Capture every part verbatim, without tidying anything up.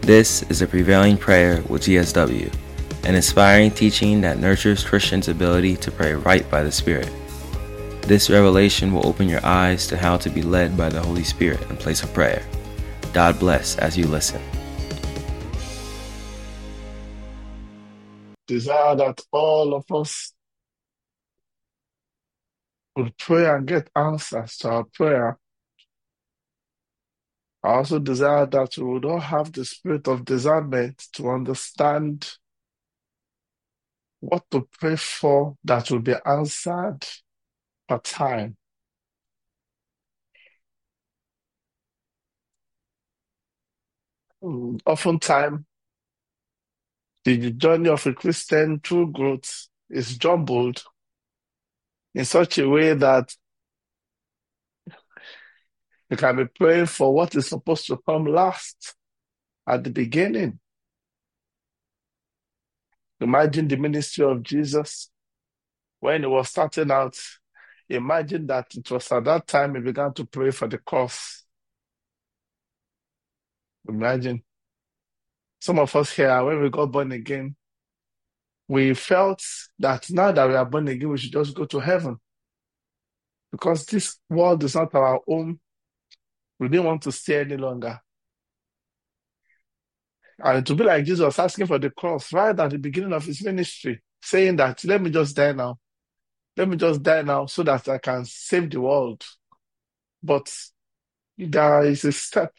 This is a Prevailing Prayer with G S W, an inspiring teaching that nurtures Christians' ability to pray right by the Spirit. This revelation will open your eyes to how to be led by the Holy Spirit in place of prayer. God bless as you listen. Desire that all of us would pray and get answers to our prayer. I also desire that we would all have the spirit of discernment to understand what to pray for that will be answered per time. Mm, Oftentimes, the journey of a Christian through growth is jumbled in such a way that you can be praying for what is supposed to come last at the beginning. Imagine the ministry of Jesus when he was starting out. Imagine that it was at that time he began to pray for the cross. Imagine. Some of us here, when we got born again, we felt that now that we are born again, we should just go to heaven. Because this world is not our home, we didn't want to stay any longer. And to be like Jesus asking for the cross right at the beginning of his ministry, saying that, let me just die now. Let me just die now so that I can save the world. But there is a step.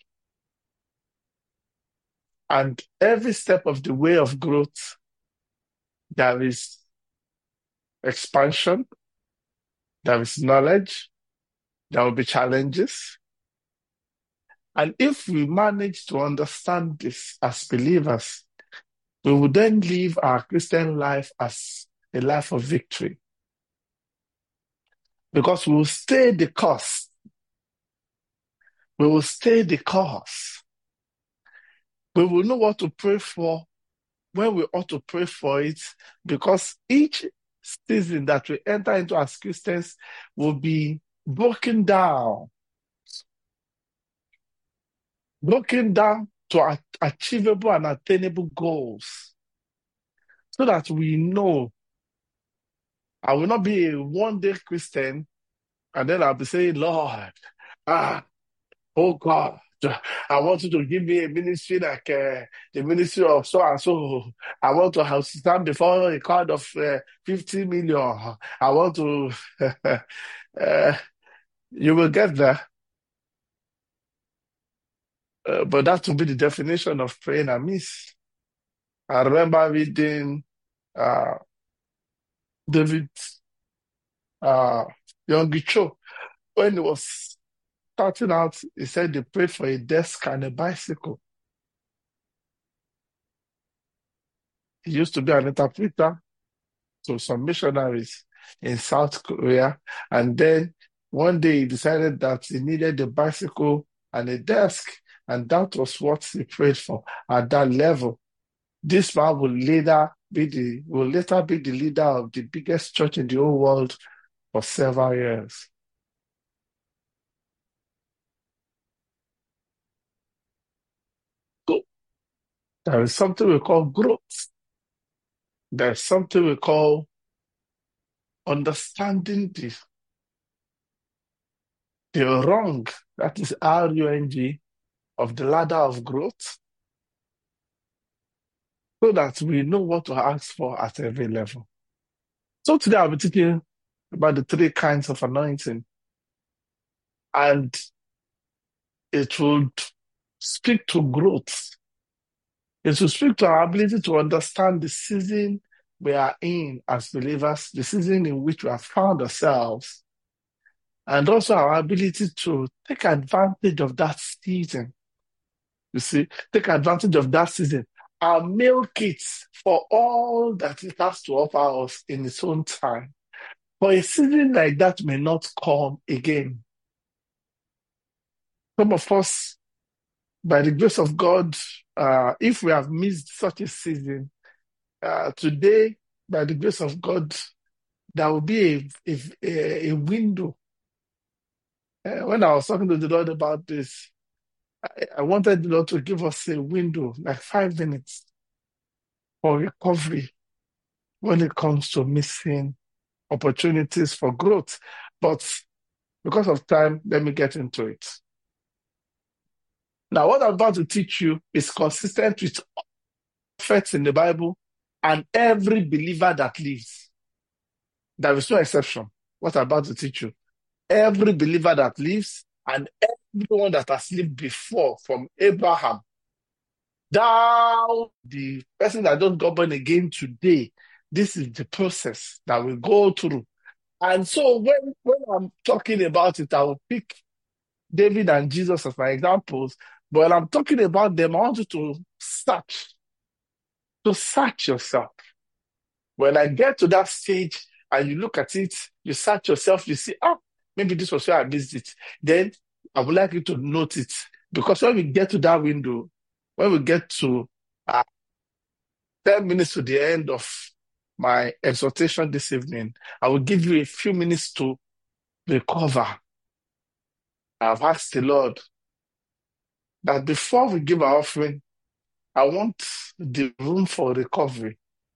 And every step of the way of growth, there is expansion, there is knowledge, there will be challenges. And if we manage to understand this as believers, we will then live our Christian life as a life of victory. Because we will stay the course. We will stay the course. We will know what to pray for when we ought to pray for it, because each season that we enter into as Christians will be broken down. Broken down to a- achievable and attainable goals. So that we know I will not be a one-day Christian and then I'll be saying, Lord, ah, oh God, I want you to give me a ministry like uh, the ministry of so and so. I want to have stand before a crowd of uh, fifty million. I want to, uh, you will get there. Uh, but that will be the definition of praying amiss. I remember reading uh, David uh, Yonggi when he was starting out. He said they prayed for a desk and a bicycle. He used to be an interpreter to some missionaries in South Korea. And then one day he decided that he needed a bicycle and a desk. And that was what he prayed for at that level. This man will later be the will later be the leader of the biggest church in the whole world for several years. So there is something we call growth. There's something we call understanding the, the rung, that is R U N G, of the ladder of growth, so that we know what to ask for at every level. So today I'll be teaching about the three kinds of anointing, and it will speak to growth. It will speak to our ability to understand the season we are in as believers, the season in which we have found ourselves, and also our ability to take advantage of that season. You see, take advantage of that season and milk it for all that it has to offer us in its own time. For a season like that may not come again. Some of us, by the grace of God, uh, if we have missed such a season, uh, today, by the grace of God, there will be a, a, a window. Uh, when I was talking to the Lord about this, I, I wanted the Lord to give us a window, like five minutes for recovery when it comes to missing opportunities for growth. But because of time, let me get into it. Now, what I'm about to teach you is consistent with prophets in the Bible and every believer that lives. There is no exception. What I'm about to teach you. Every believer that lives and everyone that has lived before, from Abraham down the person that just got born again today, this is the process that we go through. And so when, when I'm talking about it, I will pick David and Jesus as my examples. But when I'm talking about them, I want you to search, to search yourself. When I get to that stage and you look at it, you search yourself, you see, ah, maybe this was where I missed it. Then I would like you to note it. Because when we get to that window, when we get to uh, ten minutes to the end of my exhortation this evening, I will give you a few minutes to recover. I've asked the Lord that before we give our offering, I want the room for recovery.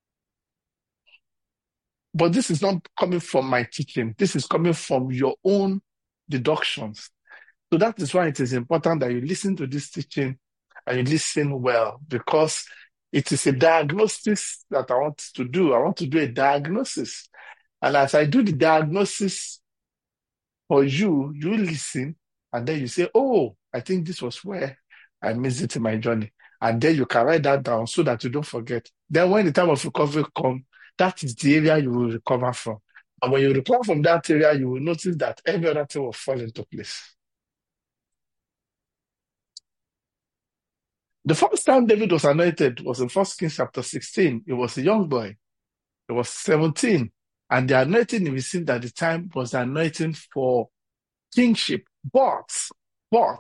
But this is not coming from my teaching. This is coming from your own deductions. So that is why it is important that you listen to this teaching and you listen well, because it is a diagnosis that I want to do. I want to do a diagnosis. And as I do the diagnosis for you, you listen, and then you say, oh, I think this was where I missed it in my journey. And then you can write that down so that you don't forget. Then when the time of recovery comes, that is the area you will recover from. And when you recover from that area, you will notice that every other thing will fall into place. The first time David was anointed was in First Kings chapter sixteen. He was a young boy. He was seventeen. And the anointing he received at the time was the anointing for kingship. But, but,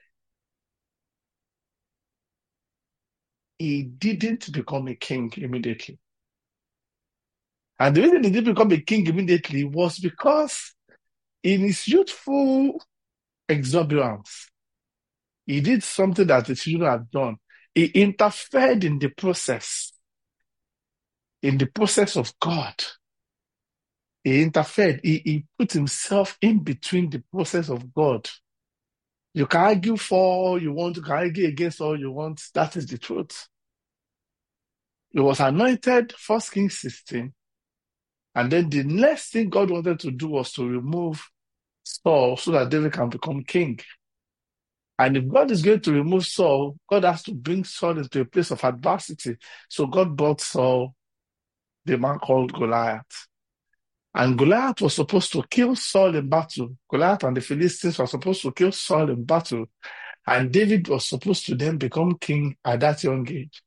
he didn't become a king immediately. And the reason he didn't become a king immediately was because in his youthful exuberance, he did something that he shouldn't have done. He interfered in the process, in the process of God. He interfered. He, he put himself in between the process of God. You can argue for all you want, you can argue against all you want. That is the truth. He was anointed, First Kings sixteen. And then the next thing God wanted to do was to remove Saul so that David can become king. And if God is going to remove Saul, God has to bring Saul into a place of adversity. So God brought Saul, the man called Goliath. And Goliath was supposed to kill Saul in battle. Goliath and the Philistines were supposed to kill Saul in battle. And David was supposed to then become king at that young age.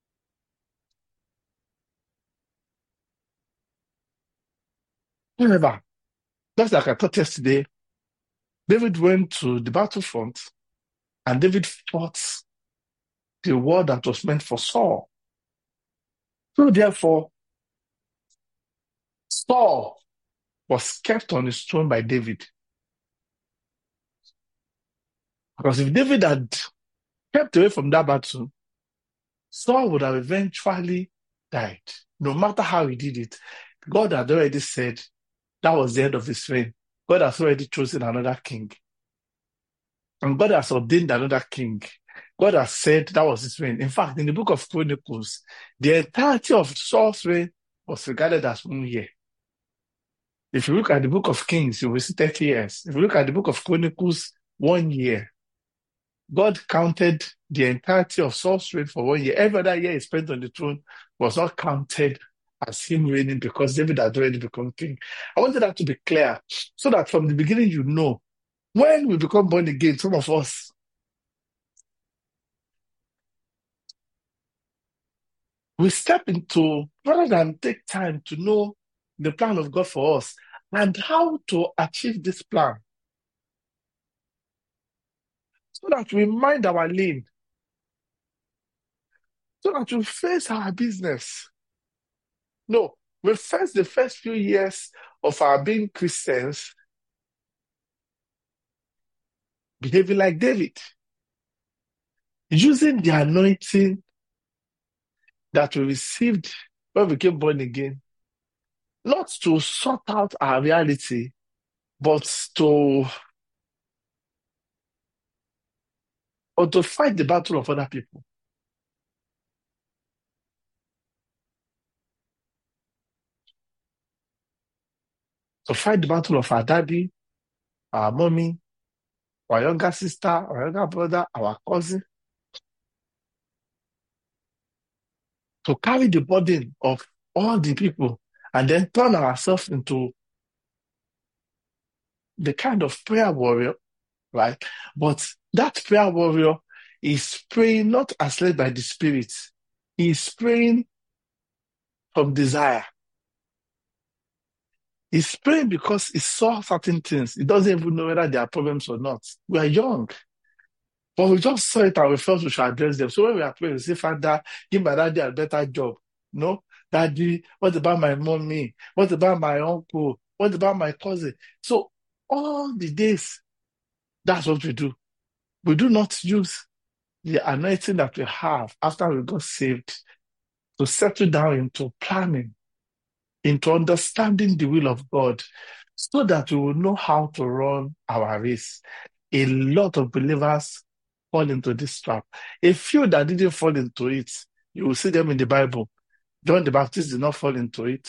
However, just like I taught yesterday, David went to the battlefront and David fought the war that was meant for Saul. So therefore, Saul was kept on his throne by David. Because if David had kept away from that battle, Saul would have eventually died. No matter how he did it, God had already said that was the end of his reign. God has already chosen another king. And God has ordained another king. God has said that was his reign. In fact, in the book of Chronicles, the entirety of Saul's reign was regarded as one year. If you look at the book of Kings, you will see thirty years. If you look at the book of Chronicles, one year. God counted the entirety of Saul's reign for one year. Every other year he spent on the throne was not counted as him reigning because David had already become king. I wanted that to be clear so that from the beginning you know, when we become born again, some of us, we step into, rather than take time to know the plan of God for us and how to achieve this plan, so that we mind our lane, so that we face our business. No, we face the first few years of our being Christians behaving like David. using the anointing that we received when we became born again, not to sort out our reality, but to, or to fight the battle of other people. To fight the battle of our daddy, our mommy, our younger sister, our younger brother, our cousin. To carry the burden of all the people and then turn ourselves into the kind of prayer warrior, right? But that prayer warrior is praying not as led by the Spirit. He's praying from desire. He's praying because he saw certain things. He doesn't even know whether there are problems or not. We are young. But we just saw it and we felt we should address them. So when we are praying, we say, Father, give my daddy a better job. No? Daddy, what about my mommy? What about my uncle? What about my cousin? So all the days, that's what we do. We do not use the anointing that we have after we got saved to settle down into planning, into understanding the will of God, so that we will know how to run our race. A lot of believers fall into this trap. A few that didn't fall into it, you will see them in the Bible. John the Baptist did not fall into it.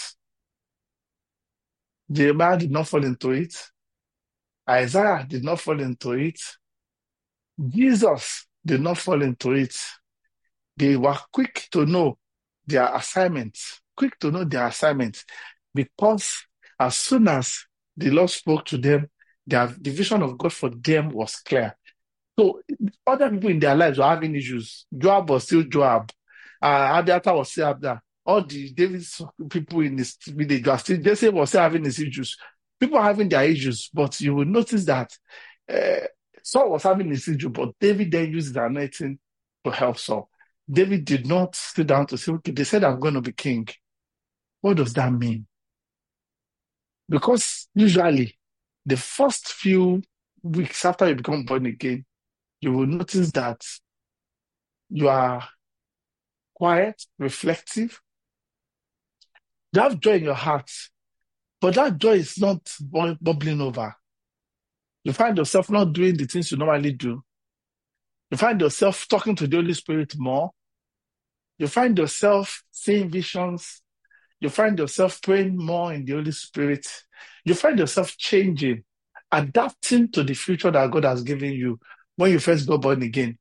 Jeremiah did not fall into it. Isaiah did not fall into it. Jesus did not fall into it. They were quick to know their assignments, quick to know their assignments, because as soon as the Lord spoke to them, their, the vision of God for them was clear. So other people in their lives were having issues. Joab was still Joab. Uh, Abiathar was still Abda. All the David's people in this village were still, Jesse was still having his issues. People are having their issues, but you will notice that uh, Saul was having his issue, but David then used the anointing to help Saul. David did not sit down to say, okay, they said I'm going to be king. What does that mean? Because usually the first few weeks after you become born again, you will notice that you are quiet, reflective. You have joy in your heart, but that joy is not bubbling over. You find yourself not doing the things you normally do. You find yourself talking to the Holy Spirit more. You find yourself seeing visions. You find yourself praying more in the Holy Spirit. You find yourself changing, adapting to the future that God has given you when you first got born again.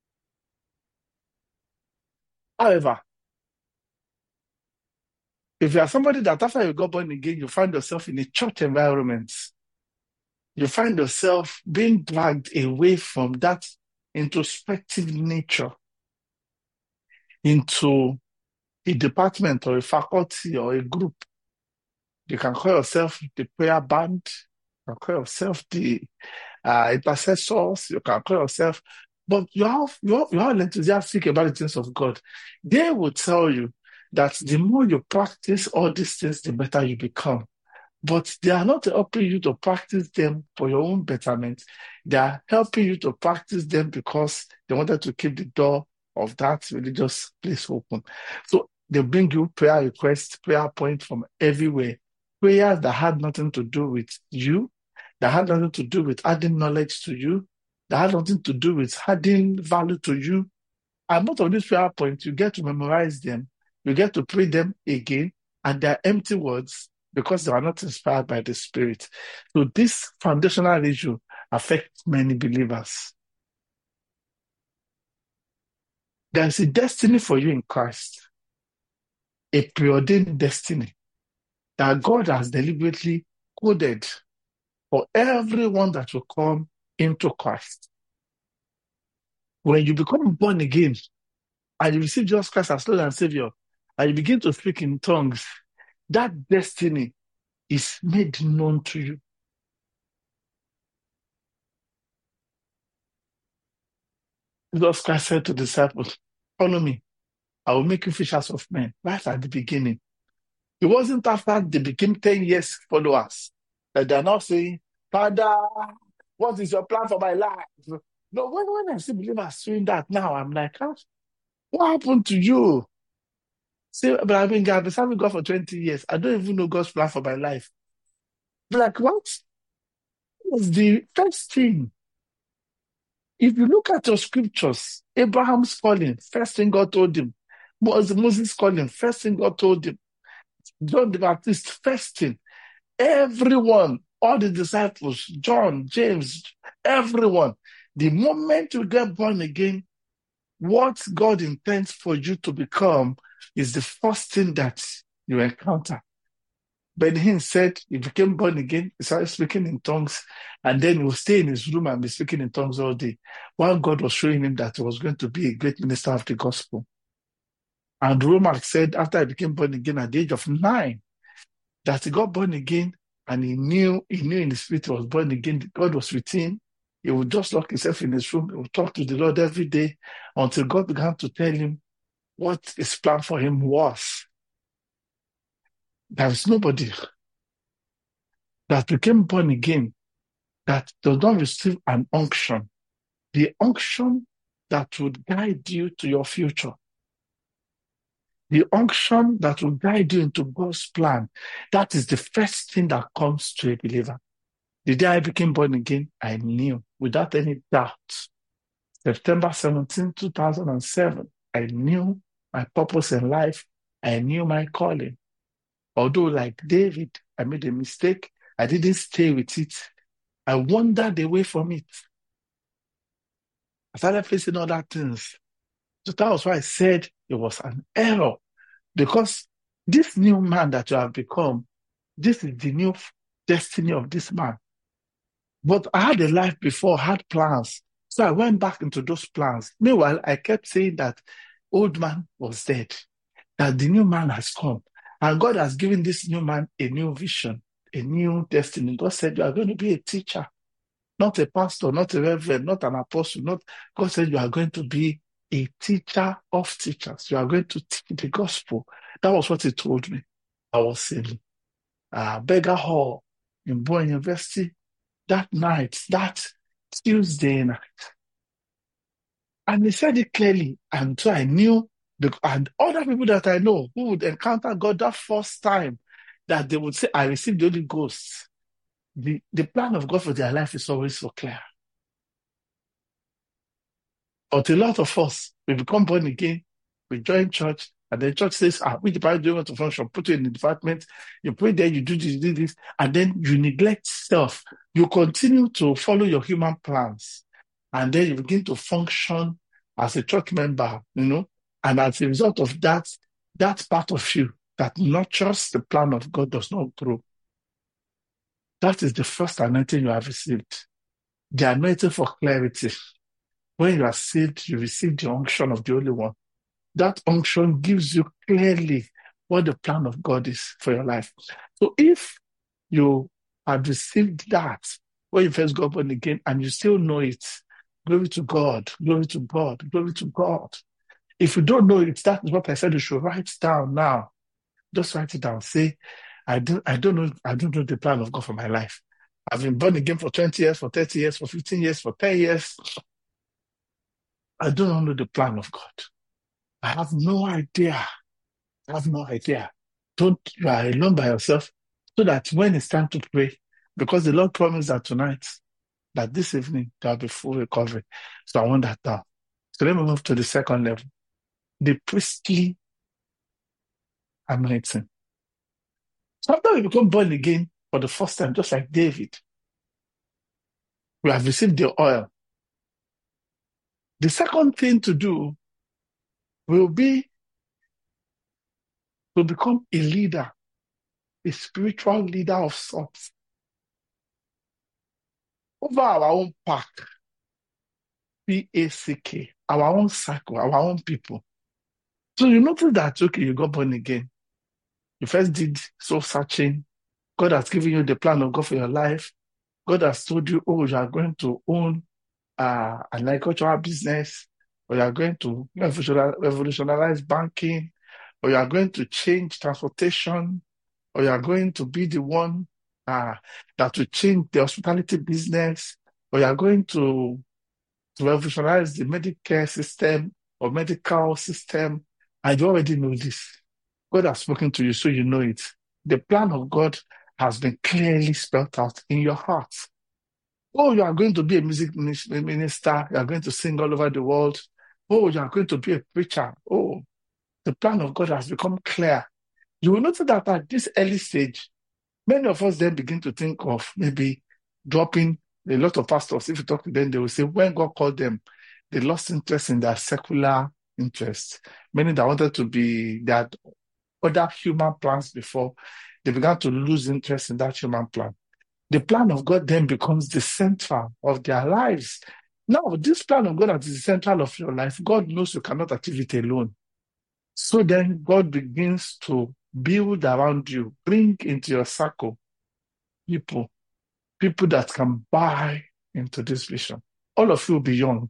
However, if you are somebody that after you got born again, you find yourself in a church environment, you find yourself being dragged away from that introspective nature into a department or a faculty or a group. You can call yourself the prayer band, you can call yourself the uh, intercessors, you can call yourself, but you have, you have, you are enthusiastic about the things of God. They will tell you that the more you practice all these things, the better you become. But they are not helping you to practice them for your own betterment. They are helping you to practice them because they wanted to keep the door of that religious place open. So they bring you prayer requests, prayer points from everywhere. Prayers that had nothing to do with you, that had nothing to do with adding knowledge to you, that had nothing to do with adding value to you. And most of these prayer points, you get to memorize them, you get to pray them again, and they're empty words because they are not inspired by the Spirit. So this foundational issue affects many believers. There is a destiny for you in Christ, a preordained destiny that God has deliberately coded for everyone that will come into Christ. When you become born again and you receive Jesus Christ as Lord and Savior, and you begin to speak in tongues, that destiny is made known to you. Jesus Christ said to the disciples, follow me, I will make you fishers of men, right at the beginning. It wasn't after they became ten years followers that they're now saying, Father, what is your plan for my life? No, when, when I see believers doing that now, I'm like, ah, what happened to you? See, but I've been, I've been serving God for twenty years. I don't even know God's plan for my life. Be like, what was the first thing? If you look at your scriptures, Abraham's calling, first thing God told him. Moses Moses calling, first thing God told him. John the Baptist, first thing. Everyone, all the disciples, John, James, everyone, the moment you get born again, what God intends for you to become is the first thing that you encounter. Ben Hinn said he became born again, he started speaking in tongues, and then he would stay in his room and be speaking in tongues all day, while God was showing him that he was going to be a great minister of the gospel. And Roman said after he became born again at the age of nine, that he got born again and he knew, he knew in the spirit he was born again, God was with him. He would just lock himself in his room, he would talk to the Lord every day until God began to tell him what his plan for him was. There is nobody that became born again that does not receive an unction, the unction that would guide you to your future, the unction that will guide you into God's plan. That is the first thing that comes to a believer. The day I became born again, I knew without any doubt. September seventeenth, two thousand seven, I knew my purpose in life. I knew my calling. Although, like David, I made a mistake. I didn't stay with it. I wandered away from it. I started facing other things. So that was why I said it was an error. Because this new man that you have become, this is the new destiny of this man. But I had a life before, had plans. So I went back into those plans. Meanwhile, I kept saying that old man was dead, that the new man has come. And God has given this new man a new vision, a new destiny. God said, you are going to be a teacher, not a pastor, not a reverend, not an apostle. Not. God said, you are going to be a teacher of teachers. You are going to teach the gospel. That was what he told me. I was in uh, Beggar Hall in Bowen University that night, that Tuesday night. And he said it clearly. And so I knew, the, and other people that I know who would encounter God that first time, that they would say, I received the Holy Ghost. The, the plan of God for their life is always so clear. But a lot of us, we become born again, we join church, and the church says, ah, which department do you want to function? Put you in the department, you pray there, you do this, you do this, and then you neglect self. You continue to follow your human plans, and then you begin to function as a church member, you know, and as a result of that, that part of you that nurtures the plan of God does not grow. That is the first anointing you have received. The anointing for clarity. When you are saved, you receive the unction of the Holy One. That unction gives you clearly what the plan of God is for your life. So if you have received that when you first got born again and you still know it, glory to God, glory to God, glory to God. If you don't know it, that is what I said you should write down now. Just write it down. Say, I don't, I don't know, I don't know the plan of God for my life. I've been born again for twenty years, for thirty years, for fifteen years, for ten years. I don't know the plan of God. I have no idea. I have no idea. Don't, you are alone by yourself, so that when it's time to pray, because the Lord promised that tonight, that this evening, there will be full recovery. So I want that down. So let me move to the second level. The priestly anointing. So after we become born again for the first time, just like David, we have received the oil. The second thing to do will be to become a leader, a spiritual leader of sorts, over our own pack, P A C K, our own circle, our own people. So you notice that, okay, you got born again. You first did soul searching. God has given you the plan of God for your life. God has told you, oh, you are going to own uh, an agricultural business, or you are going to revolutionize banking, or you are going to change transportation, or you are going to be the one uh, that will change the hospitality business, or you are going to to revolutionize the medical system or medical system. And you already know this. God has spoken to you, so you know it. The plan of God has been clearly spelled out in your heart. Oh, you are going to be a music minister. You are going to sing all over the world. Oh, you are going to be a preacher. Oh, the plan of God has become clear. You will notice that at this early stage, many of us then begin to think of maybe dropping. A lot of pastors, if you talk to them, they will say when God called them, they lost interest in their secular interests, meaning they wanted to be, they had other human plans before. They began to lose interest in that human plan. The plan of God then becomes the center of their lives. Now, this plan of God that is the center of your life, God knows you cannot achieve it alone. So then God begins to build around you, bring into your circle people, people that can buy into this vision. All of you will be young,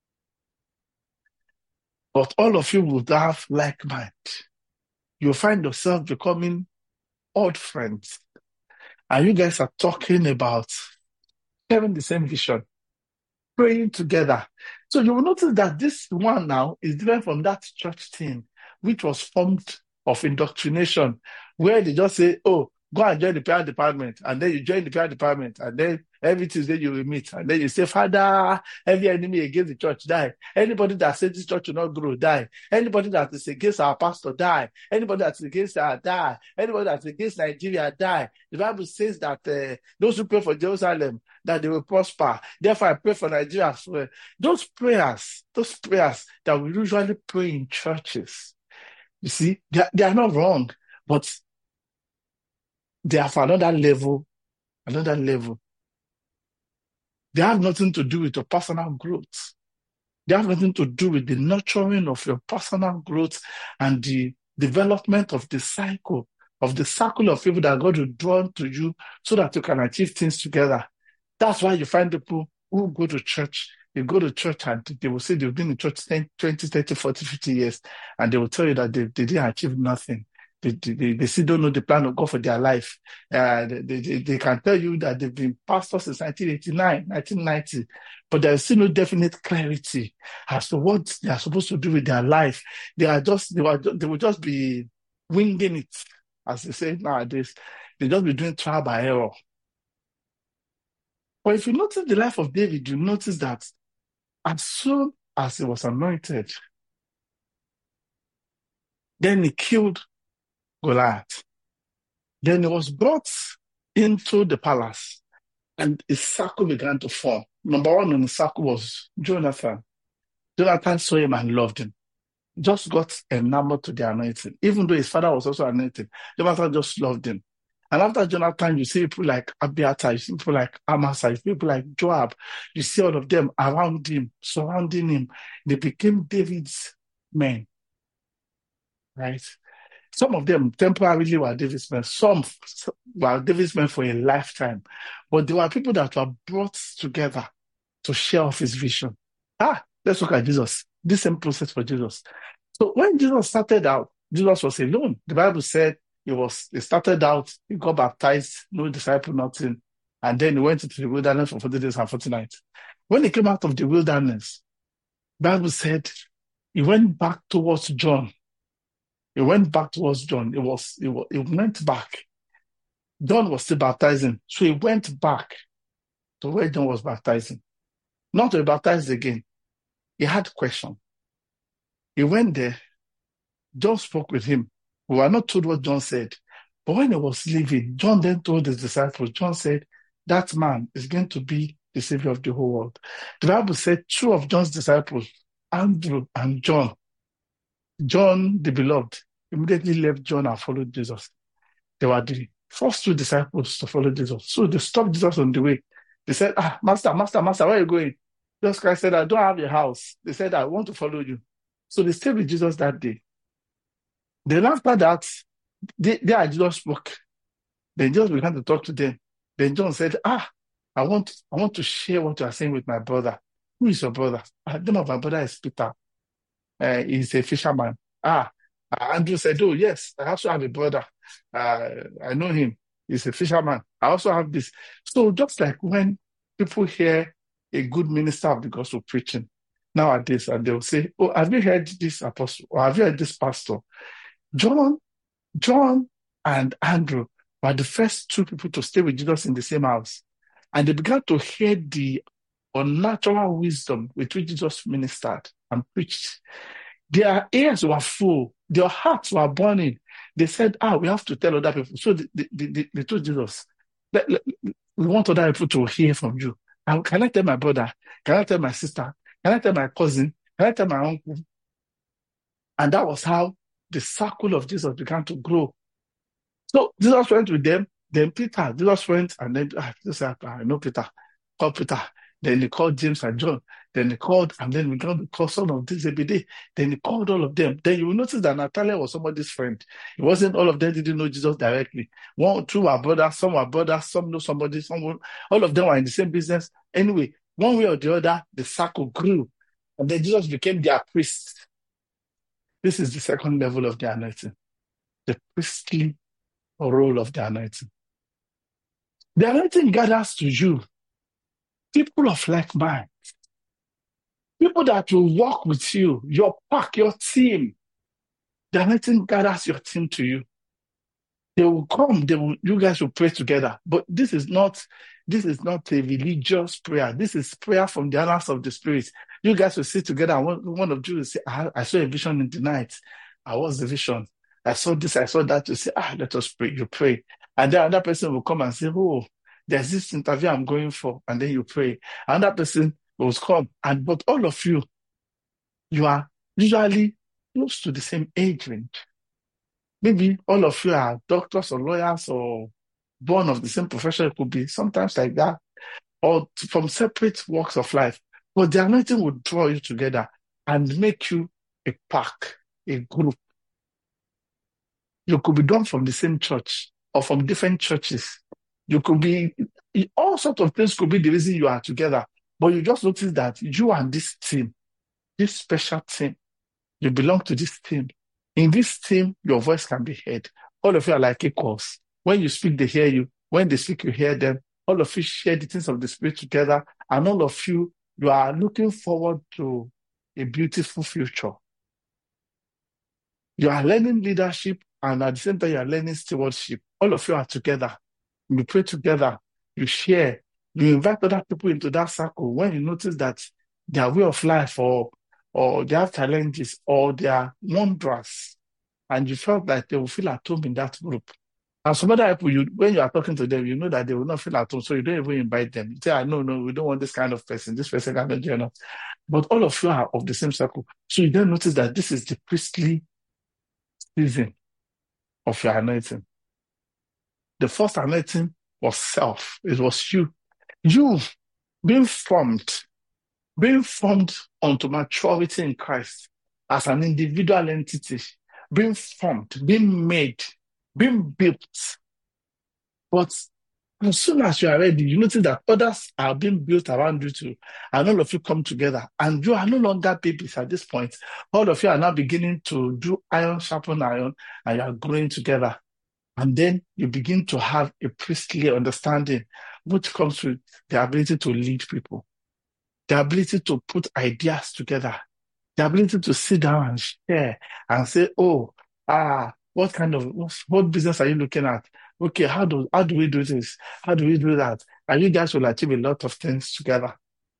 but all of you will have like mind. You'll find yourself becoming old friends. And you guys are talking about having the same vision, praying together. So you will notice that this one now is different from that church thing, which was formed of indoctrination, where they just say, oh, go and join the prayer department. And then you join the prayer department. And then every Tuesday you will meet. And then you say, Father, every enemy against the church, die. Anybody that says this church will not grow, die. Anybody that is against our pastor, die. Anybody that is against our, die. Anybody that is against Nigeria, die. The Bible says that uh, those who pray for Jerusalem, that they will prosper. Therefore, I pray for Nigeria as well. Those prayers, those prayers that we usually pray in churches, you see, they are, they are not wrong, but they are for another level, another level. They have nothing to do with your personal growth. They have nothing to do with the nurturing of your personal growth and the development of the cycle, of the circle of people that God will draw to you so that you can achieve things together. That's why you find people who go to church. They go to church and they will say they've been in church ten, twenty, thirty, forty, fifty years, and they will tell you that they, they didn't achieve nothing. They, they, they still don't know the plan of God for their life. Uh, they, they, they can tell you that they've been pastors since nineteen eighty-nine, nineteen ninety, but there is still no definite clarity as to what they are supposed to do with their life. They are just, they, were, they will just be winging it, as they say nowadays. They just be doing trial by error. But if you notice the life of David, you notice that as soon as he was anointed, then he killed Goliath. Then he was brought into the palace and a circle began to form. Number one in the circle was Jonathan. Jonathan saw him and loved him. Just got enamored to the anointing. Even though his father was also anointed, Jonathan just loved him. And after Jonathan, you see people like Abiathar, you see people like Amasa, you see people like Joab. You see all of them around him, surrounding him. They became David's men, right? Some of them temporarily were David's men. Some were David's men for a lifetime. But there were people that were brought together to share of his vision. Ah, let's look at Jesus. This same process for Jesus. So when Jesus started out, Jesus was alone. The Bible said he was, he started out, he got baptized, no disciple, nothing. And then he went into the wilderness for forty days and forty nights. When he came out of the wilderness, the Bible said he went back towards John. He went back towards John. It was, it was, he went back. John was still baptizing. So he went back to where John was baptizing. Not to be baptized again. He had a question. He went there. John spoke with him. We were not told what John said. But when he was leaving, John then told his disciples, John said, that man is going to be the savior of the whole world. The Bible said two of John's disciples, Andrew and John, John the beloved, immediately left John and followed Jesus. They were the first two disciples to follow Jesus. So they stopped Jesus on the way. They said, ah, master, master, master, where are you going? Jesus Christ said, I don't have a house. They said, I want to follow you. So they stayed with Jesus that day. Then after that, they, they had Jesus spoke. Then Jesus began to talk to them. Then John said, ah, I want, I want to share what you are saying with my brother. Who is your brother? Ah, the name of my brother is Peter. Uh, he's a fisherman. Ah, Andrew said, oh, yes, I also have a brother. Uh, I know him. He's a fisherman. I also have this. So just like when people hear a good minister of the gospel preaching nowadays, and they'll say, "Oh, have you heard this apostle? Or have you heard this pastor?" John, John and Andrew were the first two people to stay with Jesus in the same house. And they began to hear the unnatural wisdom with which Jesus ministered and preached. Their ears were full. Their hearts were burning. They said, ah, we have to tell other people. So they, they, they, they told Jesus, let, let, we want other people to hear from you. And can I tell my brother? Can I tell my sister? Can I tell my cousin? Can I tell my uncle? And that was how the circle of Jesus began to grow. So Jesus went with them. Then Peter, Jesus went, and then ah, Jesus said, I know Peter. Call Peter. Then he called James and John. Then he called, and then we got the call son of Zebedee. Then he called all of them. Then you will notice that Nathanael was somebody's friend. It wasn't all of them didn't know Jesus directly. One, two were brothers, some were brothers, some know somebody, some were, all of them were in the same business. Anyway, one way or the other, the circle grew. And then Jesus became their priest. This is the second level of the anointing. The priestly role of the anointing. The anointing gathers to you people of like mind, people that will work with you, your pack, your team. The anointing gathers your team to you. They will come, they will, you guys will pray together. But this is not, this is not a religious prayer. This is prayer from the annals of the Spirit. You guys will sit together, and one, one of you will say, I, I saw a vision in the night. I was the vision. I saw this, I saw that. You say, ah, let us pray. You pray. And then another person will come and say, oh, there's this interview I'm going for. And then you pray. Another person will come. And but all of you, you are usually close to the same age range. Maybe all of you are doctors or lawyers or born of the same profession. It could be sometimes like that, or from separate walks of life. But the anointing will draw you together and make you a pack, a group. You could be done from the same church or from different churches. You could be, all sorts of things could be the reason you are together. But you just notice that you and this team, this special team, you belong to this team. In this team, your voice can be heard. All of you are like equals. When you speak, they hear you. When they speak, you hear them. All of you share the things of the Spirit together. And all of you, you are looking forward to a beautiful future. You are learning leadership, and at the same time, you are learning stewardship. All of you are together. You pray together. You share. You invite other people into that circle. When you notice that their way of life or or they have challenges or they are wondrous, and you felt like they will feel at home in that group. And some other people, you, when you are talking to them, you know that they will not feel at home, so you don't even invite them. You say, I know, no, we don't want this kind of person. This person cannot join us. But all of you are of the same circle. So you then notice that this is the priestly season of your anointing. The first anointing was self. It was you. You being formed, being formed unto maturity in Christ as an individual entity, being formed, being made, being built. But as soon as you are ready, you notice that others are being built around you too, and all of you come together, and you are no longer babies at this point. All of you are now beginning to do iron sharpen iron, and you are growing together. And then you begin to have a priestly understanding, which comes with the ability to lead people, the ability to put ideas together, the ability to sit down and share and say, oh, ah, what kind of, what business are you looking at? Okay, how do, how do we do this? How do we do that? And you guys will achieve a lot of things together.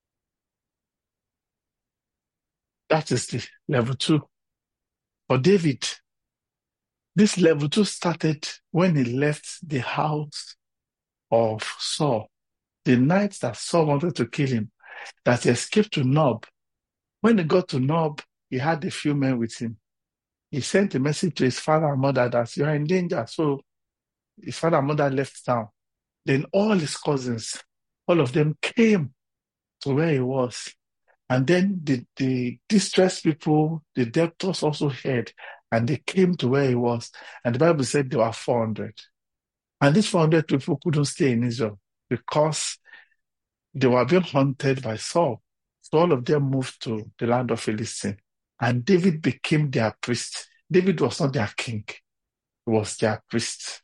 That is the level two. For David, this level two started when he left the house of Saul. The night that Saul wanted to kill him, that he escaped to Nob. When he got to Nob, he had a few men with him. He sent a message to his father and mother that you are in danger. So his father and mother left town. Then all his cousins, all of them came to where he was. And then the, the distressed people, the debtors also heard, and they came to where he was. And the Bible said there were four hundred. And these four hundred people couldn't stay in Israel because they were being hunted by Saul. So all of them moved to the land of Philistine. And David became their priest. David was not their king. He was their priest.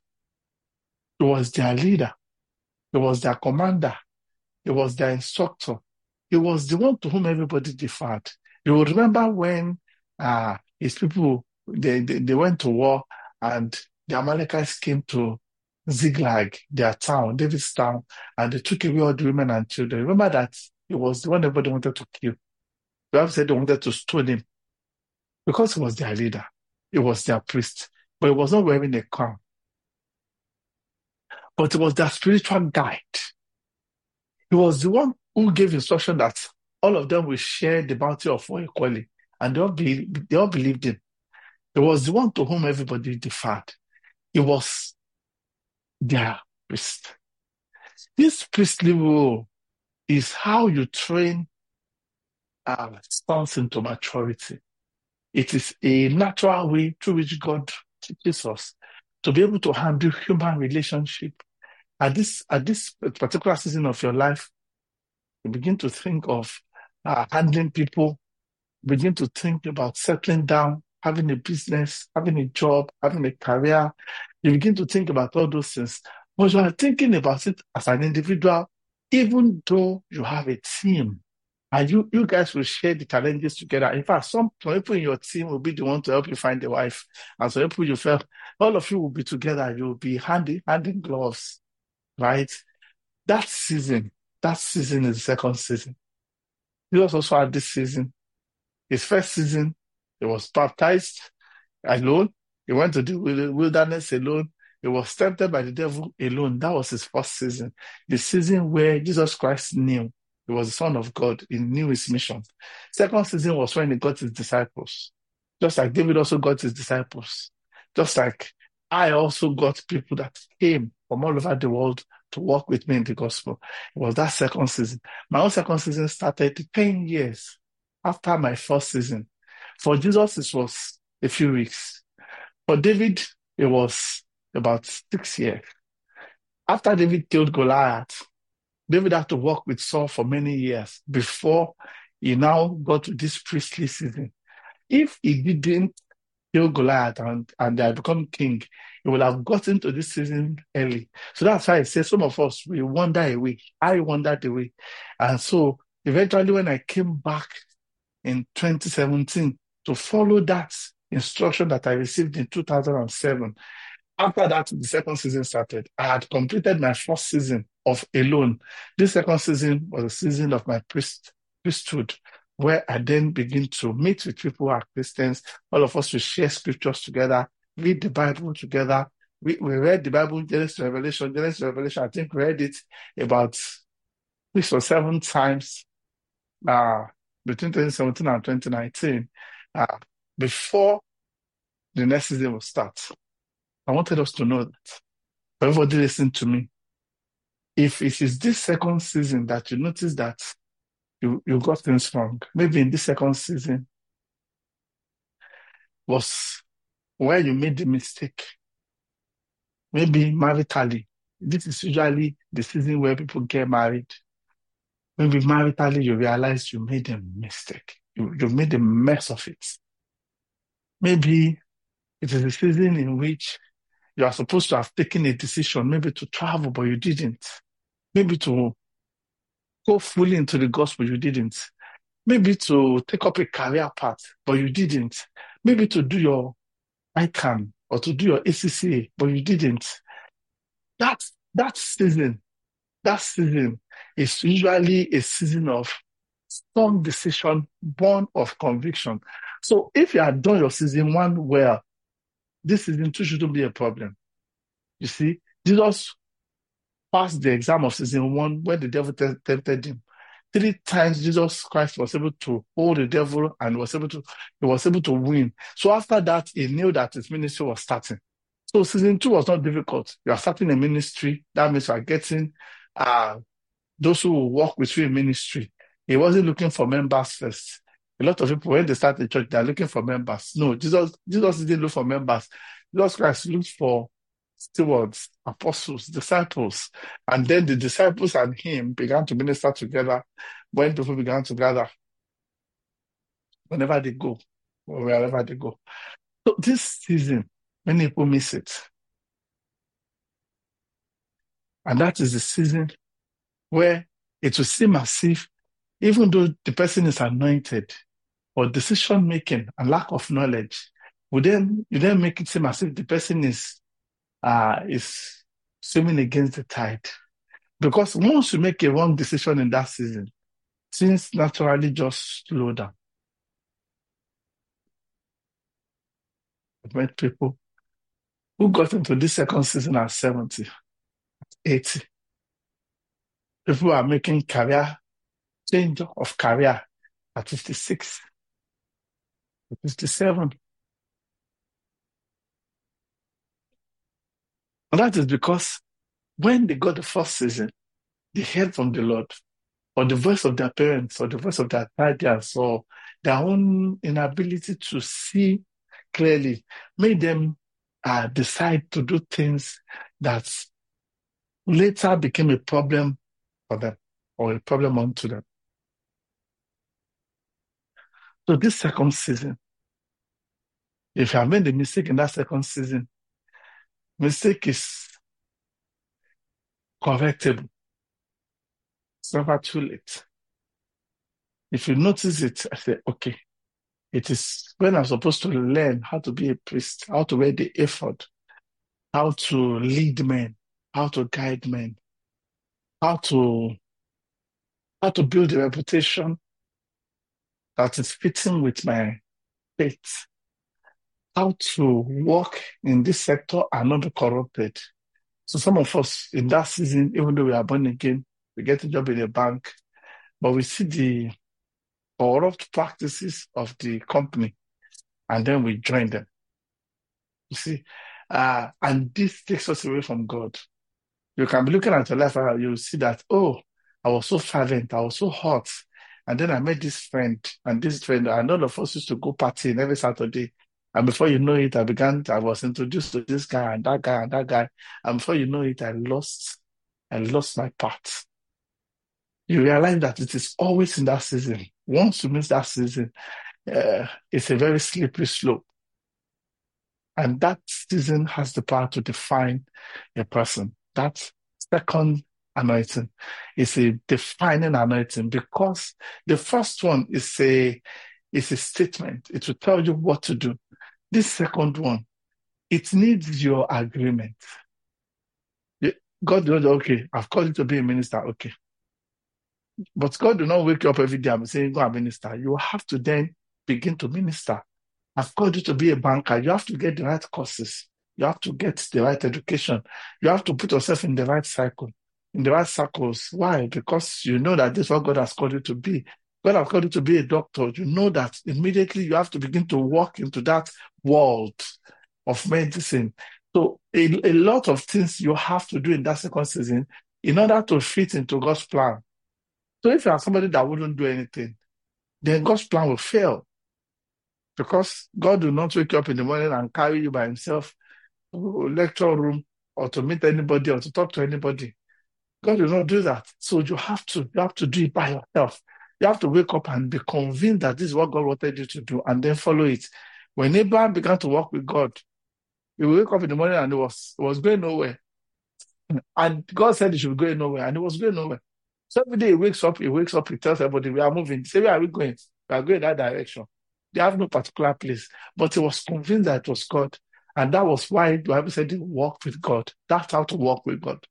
He was their leader. He was their commander. He was their instructor. He was the one to whom everybody deferred. You will remember when uh, his people, they, they, they went to war and the Amalekites came to Ziklag, their town, David's town, and they took away all the women and children. Remember that he was the one everybody wanted to kill. The Bible said they wanted to stone him because he was their leader. He was their priest, but he was not wearing a crown. But he was their spiritual guide. He was the one who gave instruction that all of them will share the bounty of war equally, and they all, be, they all believed him. He was the one to whom everybody deferred. He was their priest. This priestly role is how you train our sons into maturity. It is a natural way through which God teaches us to be able to handle human relationship. At this, at this particular season of your life, you begin to think of uh, handling people, begin to think about settling down, having a business, having a job, having a career. You begin to think about all those things. But you are thinking about it as an individual, even though you have a team. And you, you guys will share the challenges together. In fact, some people in your team will be the one to help you find a wife. And some people you felt, all of you will be together. You will be handing, handing gloves, right? That season, that season is the second season. Jesus also had this season. His first season, he was baptized alone. He went to the wilderness alone. He was tempted by the devil alone. That was his first season. The season where Jesus Christ knew he was the Son of God. He knew his mission. Second season was when he got his disciples. Just like David also got his disciples. Just like I also got people that came from all over the world to work with me in the gospel. It was that second season. My own second season started ten years after my first season. For Jesus, it was a few weeks. For David, it was about six years. After David killed Goliath, David had to work with Saul for many years before he now got to this priestly season. If he didn't kill Goliath and, and they had become king, he would have gotten to this season early. So that's why I say some of us, we wander away. I wandered away. And so eventually when I came back in twenty seventeen to follow that instruction that I received in two thousand seven, after that, the second season started. I had completed my first season of alone. This second season was a season of my priest, priesthood, where I then begin to meet with people who are Christians. All of us will share scriptures together, read the Bible together. We, we read the Bible, Genesis to Revelation, Genesis to Revelation. I think we read it about six or seven times uh, between twenty seventeen and twenty nineteen uh, before the next season will start. I wanted us to know that. Everybody listen to me. If it is this second season that you notice that you, you got things wrong, maybe in this second season was where you made the mistake. Maybe maritally. This is usually the season where people get married. Maybe maritally you realize you made a mistake. You, you made a mess of it. Maybe it is a season in which you are supposed to have taken a decision, maybe to travel, but you didn't. Maybe to go fully into the gospel, you didn't. Maybe to take up a career path, but you didn't. Maybe to do your I C A N or to do your A C C A, but you didn't. That, that season, that season is usually a season of strong decision, born of conviction. So if you had done your season one well, this season two shouldn't be a problem. You see, Jesus passed the exam of season one when the devil t- tempted him. Three times Jesus Christ was able to hold the devil and was able to, he was able to win. So after that, he knew that his ministry was starting. So season two was not difficult. You are starting a ministry. That means you are getting uh, those who will work with you in ministry. He wasn't looking for members first. A lot of people, when they start the church, they're looking for members. No, Jesus, Jesus didn't look for members. Jesus Christ looked for stewards, apostles, disciples. And then the disciples and him began to minister together when people began to gather. Whenever they go, or wherever they go. So this season, many people miss it. And that is the season where it will seem as if even though the person is anointed, or decision making and lack of knowledge, would then you then make it seem as if the person is uh is swimming against the tide. Because once you make a wrong decision in that season, things naturally just slow down. I've met people who got into this second season at seventy, eighty. People are making career change of career at fifty-six, fifty-seven. And that is because when they got the first season, they heard from the Lord, or the voice of their parents, or the voice of their guardians, or their own inability to see clearly made them uh, decide to do things that later became a problem for them, or a problem unto them. So this second season, if you have made a mistake in that second season, mistake is correctable. It's never too late. If you notice it, I say, okay, it is when I'm supposed to learn how to be a priest, how to wear the ephod, how to lead men, how to guide men, how to how to build a reputation that is fitting with my faith, how to work in this sector and not be corrupted. So some of us in that season, even though we are born again, we get a job in a bank, but we see the corrupt practices of the company and then we join them. You see, uh, and this takes us away from God. You can be looking at your life and you see that, oh, I was so fervent, I was so hot. And then I met this friend and this friend, and all of us used to go partying every Saturday. And before you know it, I began, I was introduced to this guy and that guy and that guy. And before you know it, I lost, I lost my path. You realize that it is always in that season. Once you miss that season, uh, it's a very slippery slope. And that season has the power to define a person. That second anointing is a defining anointing, because the first one is a, is a statement. It will tell you what to do. This second one, it needs your agreement. God knows, okay, I've called you to be a minister, okay. But God will not wake you up every day and say, go and minister. You have to then begin to minister. I've called you to be a banker. You have to get the right courses. You have to get the right education. You have to put yourself in the right cycle, in the right circles. Why? Because you know that this is what God has called you to be. God has called you to be a doctor. You know that immediately you have to begin to walk into that world of medicine. So a, a lot of things you have to do in that second season in order to fit into God's plan. So if you are somebody that wouldn't do anything, then God's plan will fail. Because God will not wake you up in the morning and carry you by himself to a lecture room or to meet anybody or to talk to anybody. God will not do that. So you have to, you have to do it by yourself. You have to wake up and be convinced that this is what God wanted you to do and then follow it. When Abraham began to walk with God, he would wake up in the morning and it was, it was going nowhere. And God said he should be going nowhere and it was going nowhere. So every day he wakes up, he wakes up, he tells everybody, we are moving. Say, where are we going? We are going that direction. They have no particular place. But he was convinced that it was God. And that was why the Bible said he walked with God. That's how to walk with God.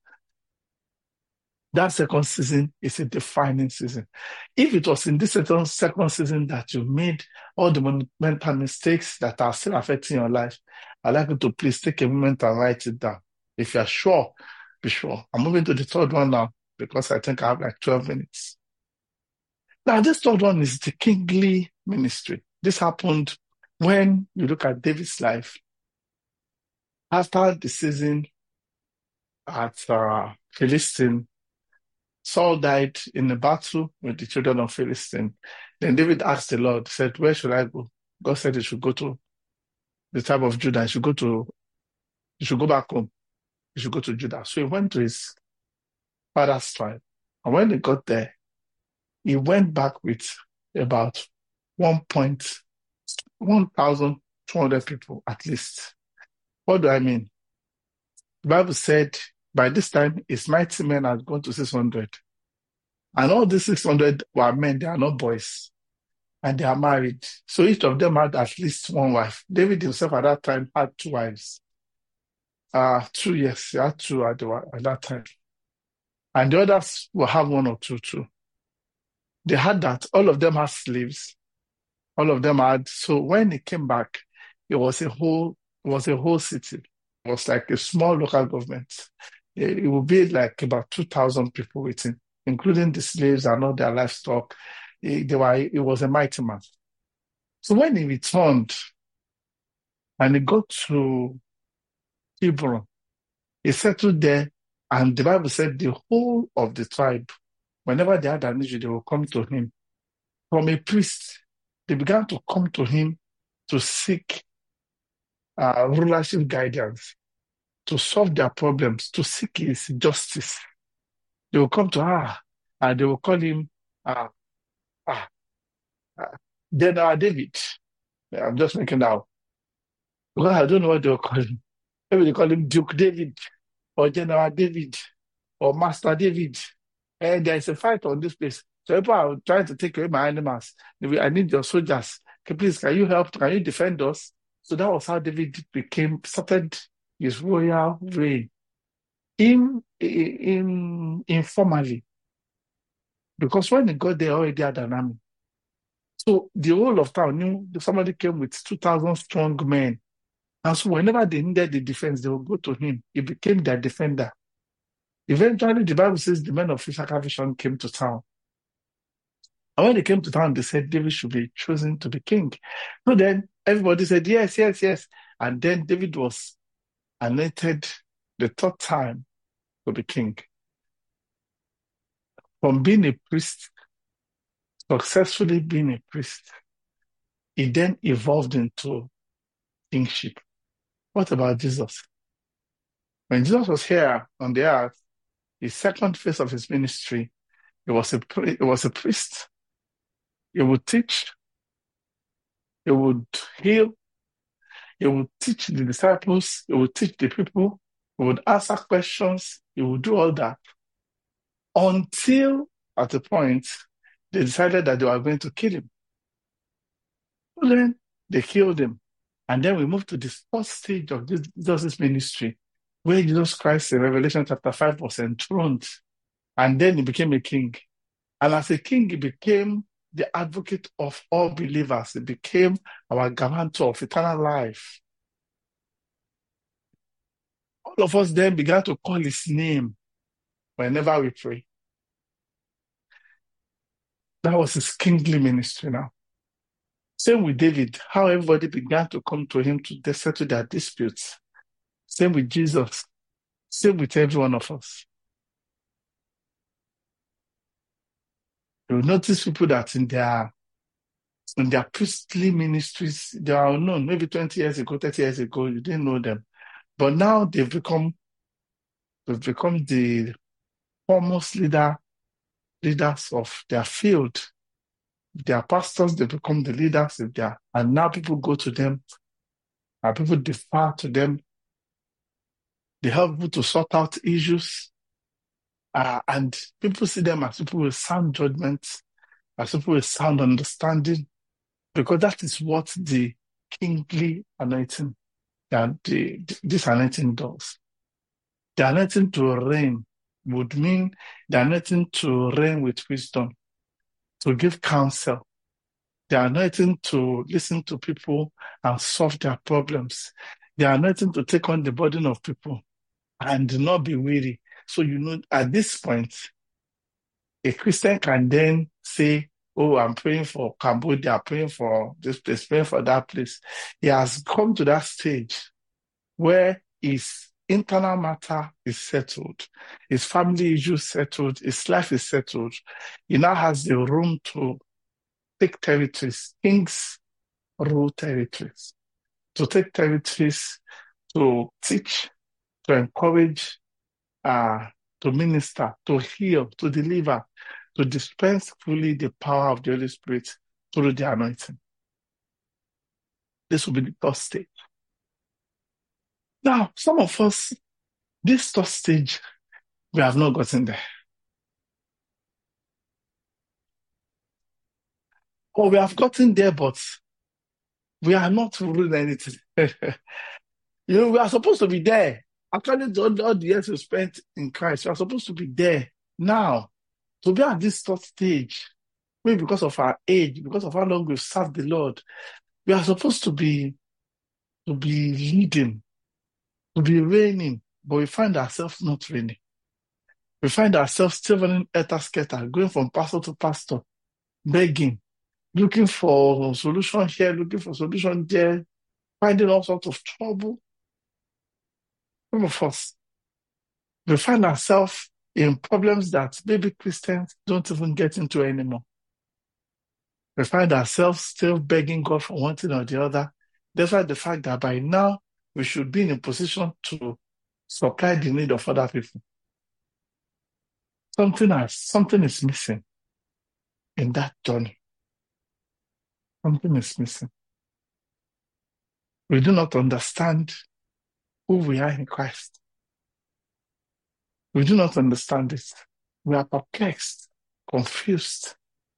That second season is a defining season. If it was in this second, second season that you made all the monumental mistakes that are still affecting your life, I'd like you to please take a moment and write it down. If you're sure, be sure. I'm moving to the third one now because I think I have like twelve minutes. Now, this third one is the kingly ministry. This happened when you look at David's life. After the season at uh, Philistine, Saul died in a battle with the children of Philistine. Then David asked the Lord, said, where should I go? God said he should go to the tribe of Judah. He should go to, he should go back home. He should go to Judah. So he went to his father's tribe. And when he got there, he went back with about one point one thousand two hundred people at least. What do I mean? The Bible said by this time his mighty men had gone to six hundred. And all these six hundred were men, they are not boys. And they are married. So each of them had at least one wife. David himself at that time had two wives. Uh, two, yes, he had two at, the, at that time. And the others will have one or two too. They had that. All of them had slaves. All of them had. So when he came back, it was a whole, it was a whole city. It was like a small local government. It, it would be like about two thousand people waiting, including the slaves and all their livestock. It, they were, it was a mighty man. So when he returned and he got to Hebron, he settled there, and the Bible said the whole of the tribe, whenever they had an issue, they would come to him. From a priest, they began to come to him to seek uh, rulership guidance, to solve their problems, to seek his justice. They will come to her, and they will call him uh, uh, uh, General David. I'm just making that up. Because I don't know what they will call him. Maybe they call him Duke David, or General David, or Master David. And there is a fight on this place. So people are trying to take away my animals. I need your soldiers. Okay, please, can you help? Can you defend us? So that was how David became, started his royal reign. In, in, informally. Because when he got there, already had an army. So the whole of town knew somebody came with two thousand strong men. And so whenever they needed the defense, they would go to him. He became their defender. Eventually, the Bible says the men of Issachar vision came to town. And when they came to town, they said David should be chosen to be king. So then everybody said, yes, yes, yes. And then David was anointed the third time to be king. From being a priest, successfully being a priest, he then evolved into kingship. What about Jesus? When Jesus was here on the earth, the second phase of his ministry, he was a, he was a priest. He would teach, he would heal, he would teach the disciples, he would teach the people, he would answer questions, he would do all that. Until at a point, they decided that they were going to kill him. So then they killed him. And then we moved to the fourth stage of Jesus' ministry, where Jesus Christ in Revelation chapter five was enthroned. And then he became a king. And as a king, he became the advocate of all believers. He became our guarantor of eternal life. All of us then began to call his name whenever we pray. That was his kingly ministry now. Same with David, how everybody began to come to him to settle their disputes. Same with Jesus. Same with every one of us. You will notice people that in their in their priestly ministries, they are unknown. Maybe twenty years ago, thirty years ago, you didn't know them. But now they've become they've become the foremost leader, leaders of their field. Their pastors, they become the leaders of their, and now people go to them, and people defer to them. They help people to sort out issues. Uh, and people see them as people with sound judgment, as people with sound understanding, because that is what the kingly anointing, that the, this anointing does. The anointing to reign would mean the anointing to reign with wisdom, to give counsel, the anointing to listen to people and solve their problems, the anointing to take on the burden of people and not be weary. So, you know, at this point, a Christian can then say, oh, I'm praying for Cambodia, praying for this place, praying for that place. He has come to that stage where his internal matter is settled, his family issues settled, his life is settled. He now has the room to take territories. Kings rule territories. To take territories, to teach, to encourage, uh, to minister, to heal, to deliver, to dispense fully the power of the Holy Spirit through the anointing. This will be the third stage. Now, some of us, this third stage, we have not gotten there. Oh, we have gotten there, but we are not ruling anything. You know, we are supposed to be there. According to all, all the years we spent in Christ, we are supposed to be there now. To be at this third stage, maybe because of our age, because of how long we've served the Lord, we are supposed to be to be leading, to be reigning, but we find ourselves not reigning. We find ourselves still running etasketa, going from pastor to pastor, begging, looking for solution here, looking for solution there, finding all sorts of trouble. Some of us, we find ourselves in problems that maybe Christians don't even get into anymore. We find ourselves still begging God for one thing or the other, despite the fact that by now we should be in a position to supply the need of other people. Something else, something is missing in that journey. Something is missing. We do not understand who we are in Christ. We do not understand it. We are perplexed, confused.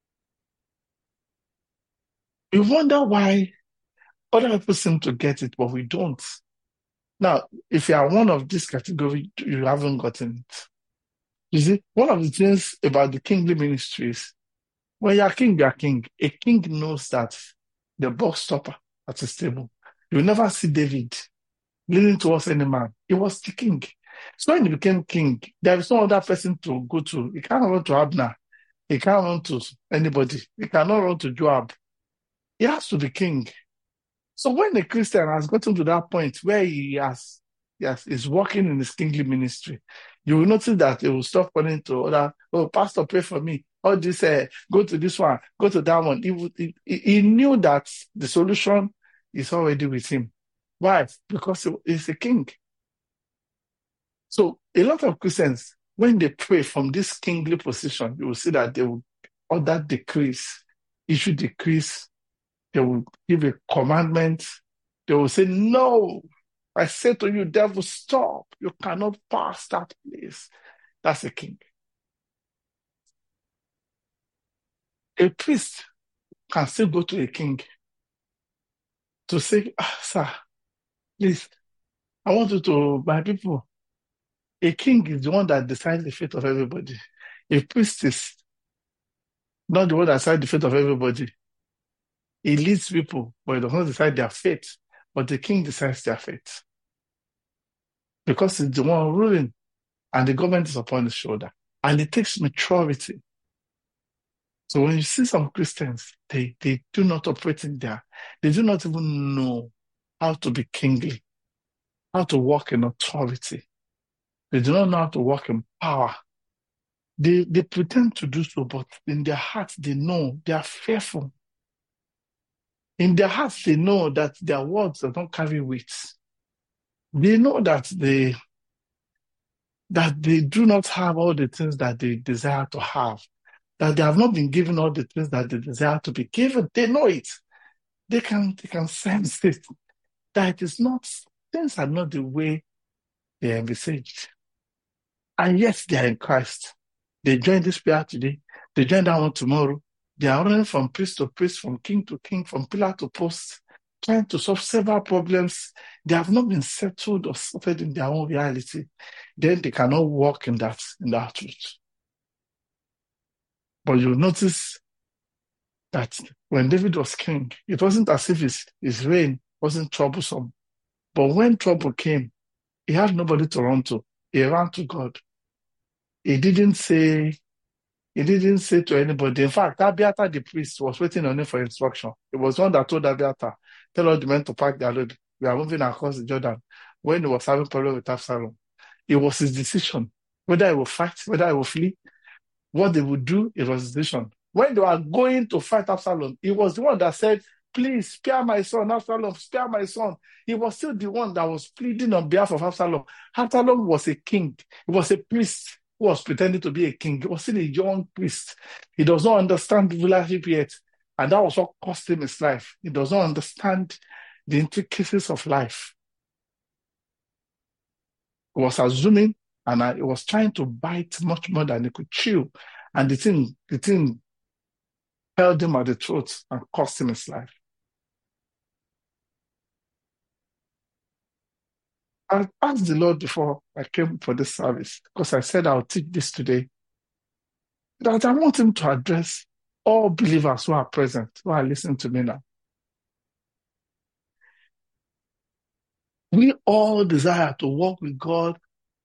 We wonder why other people seem to get it, but we don't. Now, if you are one of this category, you haven't gotten it. You see, one of the things about the kingly ministries, when you're king, you're king. A king knows that the box stopper at his table. You will never see David leaning towards any man. He was the king. So when he became king, there is no other person to go to. He can't run to Abner. He can't run to anybody. He cannot run to Joab. He has to be king. So when a Christian has gotten to that point where he has, yes, is working in his kingly ministry, you will notice that he will stop running to other, oh, pastor, pray for me. All this, uh, go to this one, go to that one. He, he, he knew that the solution is already with him. Why? Because he, he's a king. So a lot of Christians, when they pray from this kingly position, you will see that they will order decrease, issue decrease. They will give a commandment. They will say, no, I say to you, devil, stop. You cannot pass that place. That's a king. A priest can still go to a king to say, ah, sir, please, I want you to, my people, a king is the one that decides the fate of everybody. A priest is not the one that decides the fate of everybody. He leads people, but he does not decide their fate. But the king decides their fate. Because he's the one ruling, and the government is upon his shoulder. And it takes maturity. So when you see some Christians, they, they do not operate in there. They do not even know how to be kingly, how to walk in authority. They do not know how to walk in power. They, they pretend to do so, but in their hearts, they know they are fearful. In their hearts, they know that their words do not carry weight. They know that they, that they do not have all the things that they desire to have, that they have not been given all the things that they desire to be given. They know it. They can, they can sense it, that it is not, things are not the way they envisaged. And yet they are in Christ. They join this prayer today. They join that one tomorrow. They are running from priest to priest, from king to king, from pillar to post, trying to solve several problems. They have not been settled or sorted in their own reality. Then they cannot walk in that, in that truth. But you'll notice that when David was king, it wasn't as if his, his reign wasn't troublesome. But when trouble came, he had nobody to run to. He ran to God. He didn't say, he didn't say to anybody. In fact, Abiathar the priest was waiting on him for instruction. It was one that told Abiathar, tell all the men to pack their load. We are moving across the Jordan. When he was having problem with Absalom, it was his decision. Whether he will fight, whether he will flee, what they would do, it was his decision. When they were going to fight Absalom, he was the one that said, please spare my son, Absalom, spare my son. He was still the one that was pleading on behalf of Absalom. Absalom was a king. He was a priest who was pretending to be a king. He was still a young priest. He does not understand rulership yet. And that was what cost him his life. He does not understand the intricacies of life. He was assuming, and he was trying to bite much more than he could chew. And the thing, the thing held him at the throat and cost him his life. I asked the Lord before I came for this service, because I said I'll teach this today, that I want him to address all believers who are present, who are listening to me now. We all desire to walk with God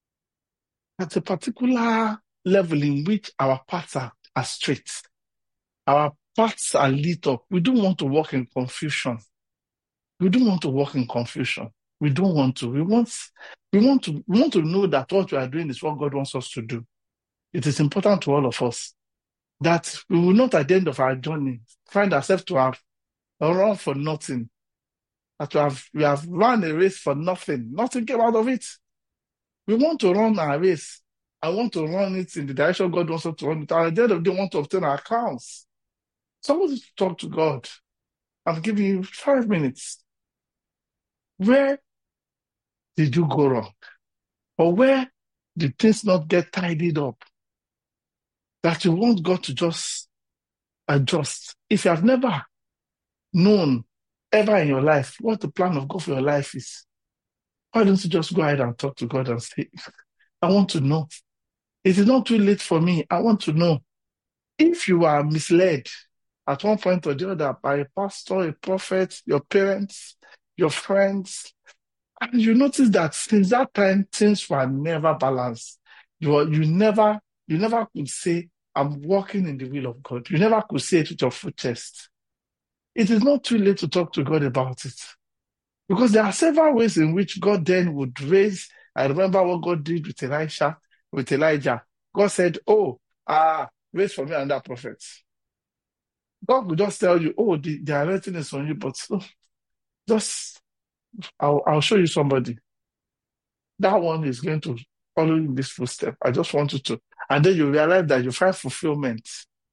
at a particular level in which our paths are, are straight. Our paths are lit up. We don't want to walk in confusion. We don't want to walk in confusion. We don't want to. We want, we want to, we want to know that what we are doing is what God wants us to do. It is important to all of us that we will not, at the end of our journey, find ourselves to have run for nothing. That we have, we have run a race for nothing. Nothing came out of it. We want to run our race. I want to run it in the direction God wants us to run it. And at the end of the day, we want to obtain our crowns. So I want to talk to God. I'm giving you five minutes. Where did you go wrong? Or where did things not get tidied up? That you want God to just adjust. If you have never known ever in your life what the plan of God for your life is, why don't you just go ahead and talk to God and say, I want to know. It is not too late for me. I want to know. If you are misled at one point or the other by a pastor, a prophet, your parents, your friends, and you notice that since that time, things were never balanced. You, are, you never you never could say, I'm walking in the will of God. You never could say it with your full chest. It is not too late to talk to God about it. Because there are several ways in which God then would raise. I remember what God did with Elisha, with Elijah. God said, oh, ah, raise for me another prophet. God would just tell you, oh, the, the anointing is on you, but oh, just, I'll, I'll show you somebody. That one is going to follow in this footstep. I just want you to. And then you realize that you find fulfillment.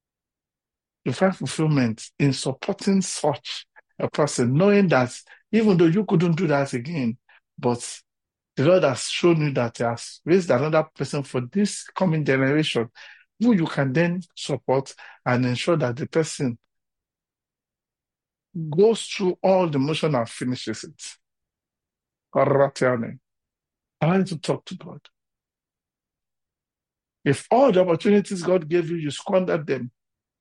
You find fulfillment in supporting such a person, knowing that even though you couldn't do that again, but the Lord has shown you that He has raised another person for this coming generation, who you can then support and ensure that the person goes through all the motion and finishes it. I want to talk to God. If all the opportunities God gave you, you squandered them,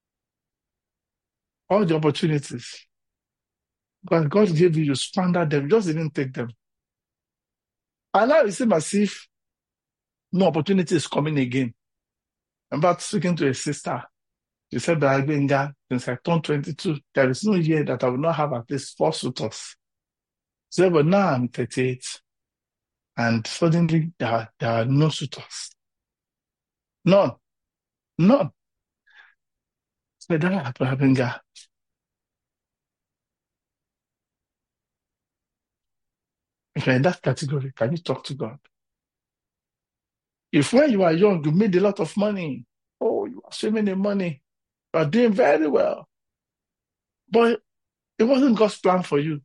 all the opportunities God, God gave you, you squandered them, you just didn't take them. And now it seems as if no opportunity is coming again. I'm about speaking to a sister. She said, but Benga, since I turned twenty-two, there is no year that I will not have at least four suitors. She said, but now I'm thirty-eight, and suddenly there are, there are no suitors. None. None. So that Benga. If you're in that category, can you talk to God? If when you are young, you made a lot of money, oh, you are swimming in money, you are doing very well, but it wasn't God's plan for you.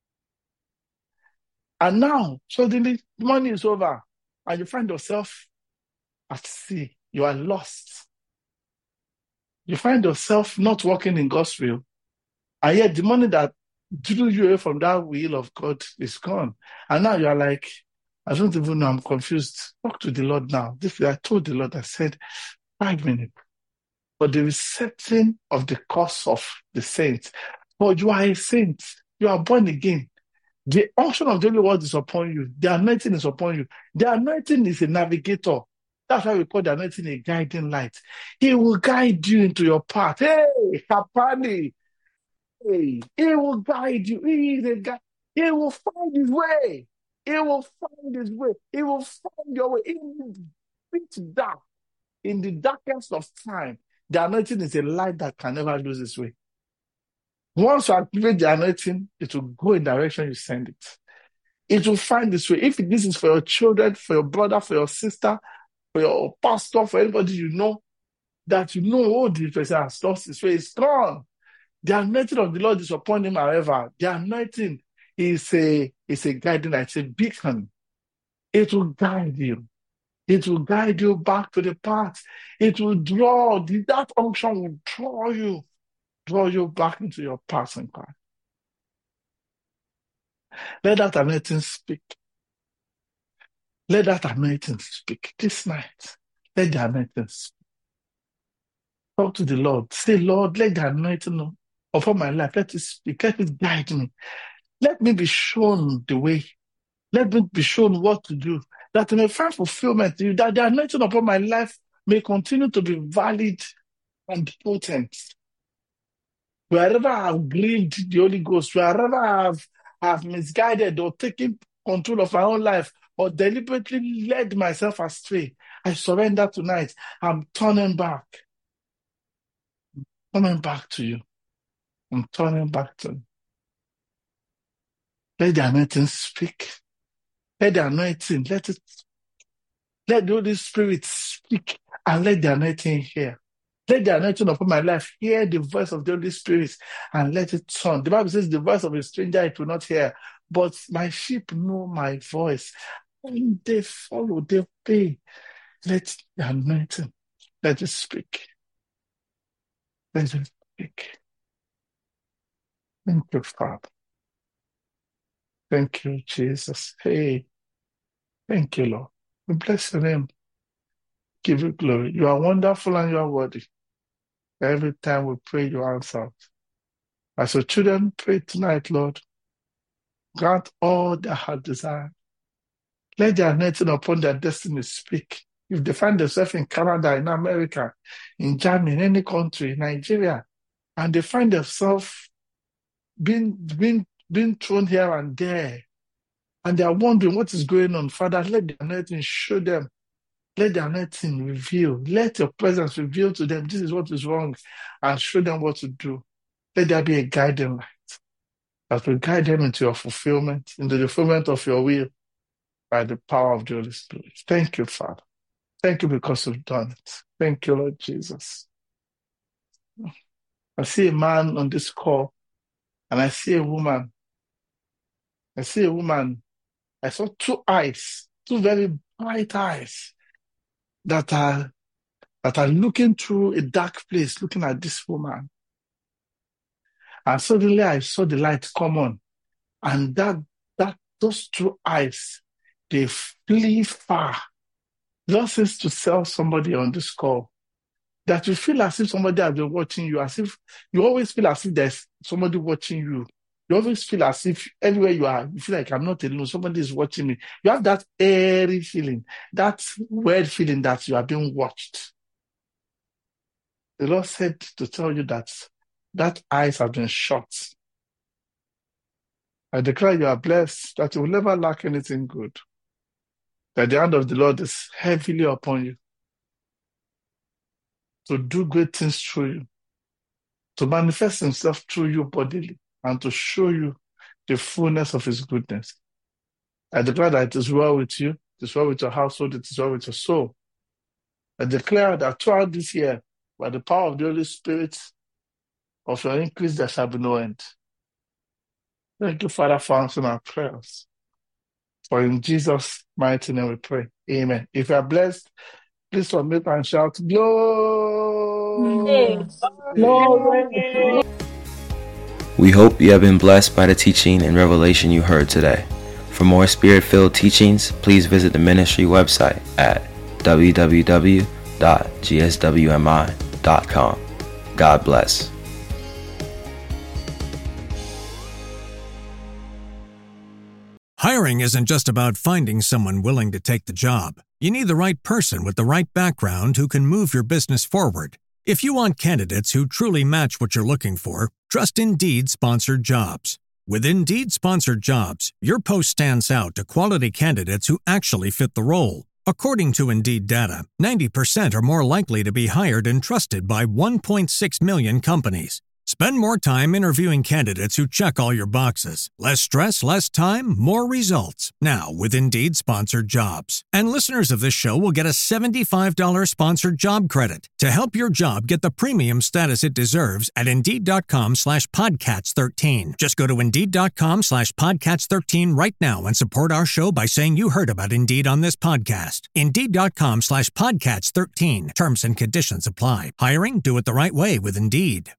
And now, suddenly, money is over, and you find yourself at sea. You are lost. You find yourself not working in God's will, and yet the money that drew you away from that will of God is gone. And now you are like, I don't even know, I'm confused. Talk to the Lord now. This I told the Lord, I said, five minutes. But there is certain of the cost of the saints. But you are a saint. You are born again. The unction of the Holy Word is upon you. The anointing is upon you. The anointing is a navigator. That's why we call the anointing a guiding light. He will guide you into your path. Hey, Kapani. Hey, he will guide you. He is a guide. He will find his way. He will find his way. He will find your way. In the pitch dark, in the darkest of time, the anointing is a light that can never lose its way. Once you activate the anointing, it will go in the direction you send it. It will find its way. If this is for your children, for your brother, for your sister, for your pastor, for anybody you know, that you know, oh, this person has lost his way, it's gone. The anointing of the Lord is upon him, however. The anointing is a, is a guiding light, it's a beacon. It will guide you. It will guide you back to the path. It will draw, that unction will draw you draw you back into your past in Christ. Let that anointing speak. Let that anointing speak this night. Let the anointing speak. Talk to the Lord. Say, Lord, let the anointing upon my life, let it speak. Let it guide me. Let me be shown the way. Let me be shown what to do. That I may find fulfillment. That the anointing upon my life may continue to be valid and potent. Wherever I have grieved the Holy Ghost, wherever I have, I have misguided or taken control of my own life or deliberately led myself astray, I surrender tonight. I'm turning back. Coming back to you. I'm turning back to you. Let the anointing speak. Let the anointing, let it, let the Holy Spirit speak and let the anointing hear. Let the anointing upon my life hear the voice of the Holy Spirit and let it turn. The Bible says the voice of a stranger it will not hear, but my sheep know my voice and they follow, they obey. Let the anointing, let it speak. Let it speak. Thank you, Father. Thank you, Jesus. Hey, thank you, Lord. We bless your name. Give you glory. You are wonderful and you are worthy. Every time we pray, you answer. As your children pray tonight, Lord, grant all their heart desire. Let their anointing upon their destiny speak. If they find themselves in Canada, in America, in Germany, in any country, Nigeria, and they find themselves being, being, being thrown here and there, and they are wondering what is going on, Father, let the anointing show them. Let the anointing reveal. Let your presence reveal to them this is what is wrong and show them what to do. Let there be a guiding light that will guide them into your fulfillment, into the fulfillment of your will by the power of the Holy Spirit. Thank you, Father. Thank you because you've done it. Thank you, Lord Jesus. I see a man on this call and I see a woman. I see a woman. I saw two eyes, two very bright eyes that are that are looking through a dark place, looking at this woman. And suddenly I saw the light come on. And that that those two eyes, they flee far. Just is to tell somebody on this call that you feel as if somebody has been watching you, as if you always feel as if there's somebody watching you. You always feel as if everywhere you are, you feel like I'm not alone, somebody is watching me. You have that airy feeling, that weird feeling that you are being watched. The Lord said to tell you that that eyes have been shut. I declare you are blessed, that you will never lack anything good. That the hand of the Lord is heavily upon you to do great things through you, to manifest himself through you bodily, and to show you the fullness of his goodness. I declare that it is well with you, it is well with your household, it is well with your soul. I declare that throughout this year, by the power of the Holy Spirit, of your increase, there shall be no end. Thank you, Father, for answering our prayers. For in Jesus' mighty name we pray. Amen. If you are blessed, please submit and shout, Glory! Glory! We hope you have been blessed by the teaching and revelation you heard today. For more Spirit-filled teachings, please visit the ministry website at w w w dot g s w m i dot com. God bless. Hiring isn't just about finding someone willing to take the job. You need the right person with the right background who can move your business forward. If you want candidates who truly match what you're looking for, trust Indeed Sponsored Jobs. With Indeed Sponsored Jobs, your post stands out to quality candidates who actually fit the role. According to Indeed data, ninety percent are more likely to be hired and trusted by one point six million companies. Spend more time interviewing candidates who check all your boxes. Less stress, less time, more results. Now with Indeed Sponsored Jobs. And listeners of this show will get a seventy-five dollars sponsored job credit to help your job get the premium status it deserves at Indeed.com slash Podcats 13. Just go to Indeed.com slash Podcats 13 right now and support our show by saying you heard about Indeed on this podcast. Indeed.com slash Podcats 13. Terms and conditions apply. Hiring? Do it the right way with Indeed.